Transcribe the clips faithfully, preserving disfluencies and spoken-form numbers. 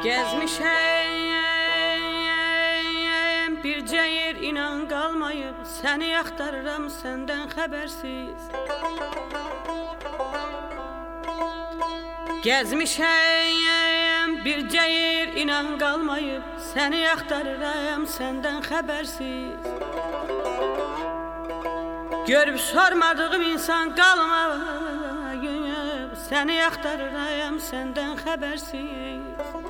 Gezmişəm bircə yer inan qalmayıb, səni axtarıram səndən xəbərsiz. Gezmişəm bircə yer inan qalmayıb, səni axtarıram səndən xəbərsiz. Görüb sormadığım insan qalmayıb, səni axtarıram səndən xəbərsiz.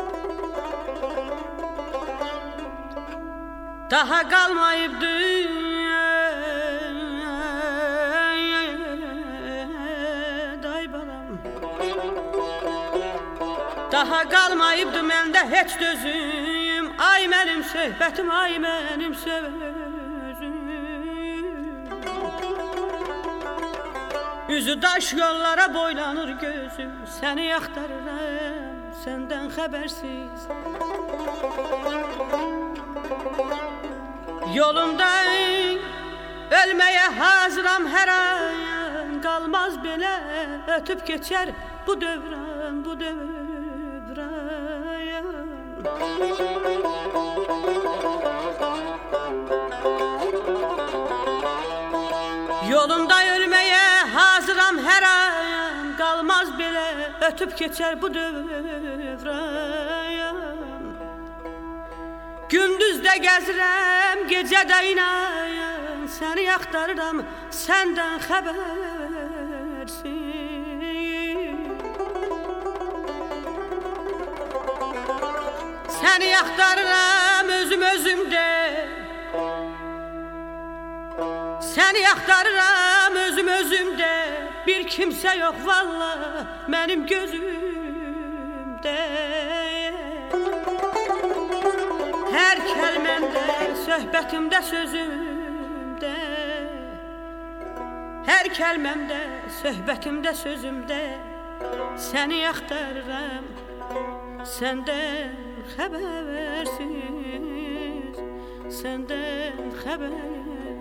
Daha qalmayıbdı day balam, daha qalmayıbdı məndə heç dözüm. Ay mənim söhbətim, ay mənim sözüm. Üzü daş yollara boylanır gözüm, səni axtarıram səndən xəbərsiz. Yolumda ölməyə hazıram hər an, qalmaz belə ötüb keçər bu dövran, bu dövran. Yolumda ölməyə hazıram hər an, qalmaz belə ötüb keçər bu dövran. Gündüzdə gəzirəm, gecədə inan, səni axtarıram səndən xəbərsiz. Səni axtarıram özüm özümdə, səni axtarıram özüm özümdə. Bir kimsə yox vallah mənim gözümdə. Hər kəlməmdə, söhbətimdə, sözümdə, hər kəlməmdə, söhbətimdə, sözümdə səni axtarıram səndən xəbərsiz, səndən xəbərsiz.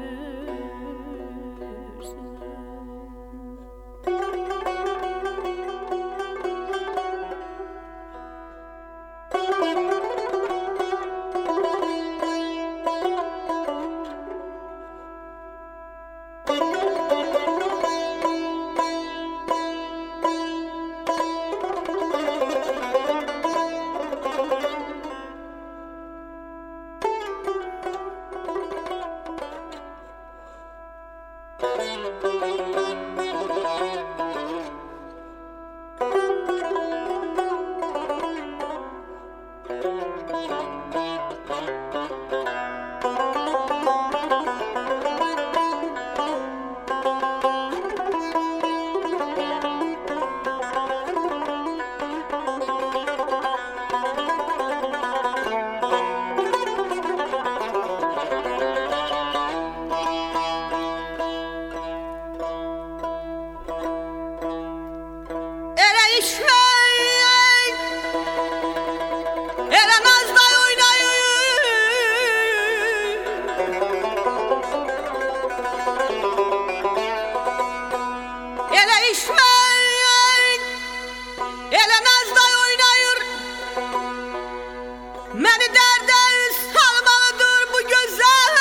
Məni dərdə salmalıdır bu gözəl.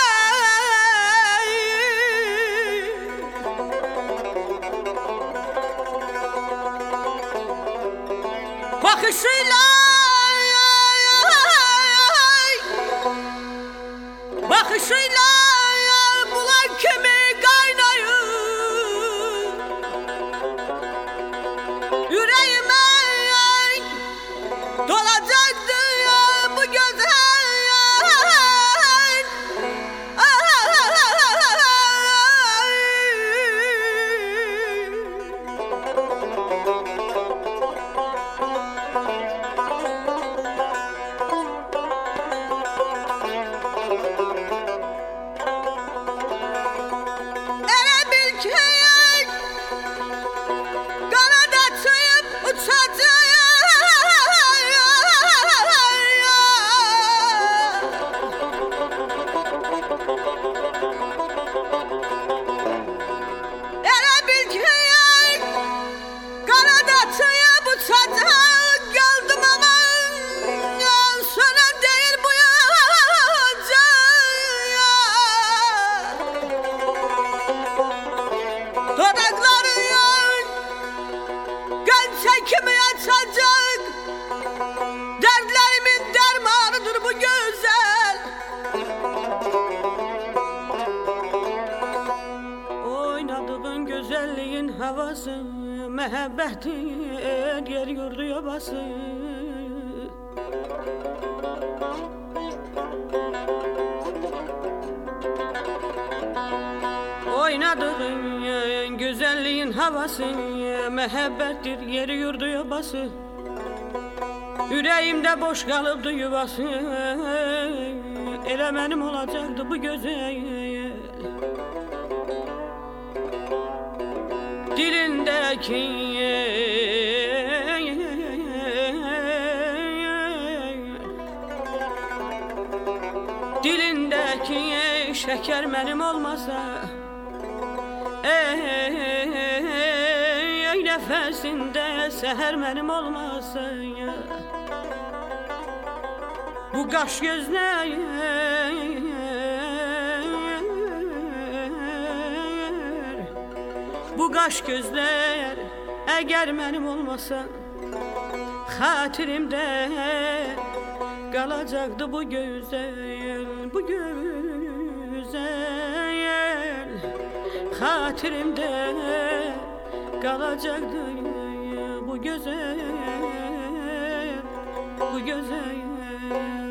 Baxışıyla, baxışıyla bulan kimi qaynayır ürəyimə dolacaqdı bu gözəl. Uçak məhəbbətin yer yurdu yobası. Oynadığın güzelliğin havası, məhəbbətdir yer yurdu yobası. Ürəyimdə boş qalıbdı yuvası, elə mənim olacaqdı bu gözəl. Dilindəki Dilindəki şəkər mənim olmasa, ey nəfəsində səhər mənim olmasa, bu qaş gözlər, bu qaş gözlər əgər mənim olmasa, xatirimdə qalacaqdı bu gözəl, bu gözəl. Xatirimdə qalacaqdı bu gözəl, bu gözəl.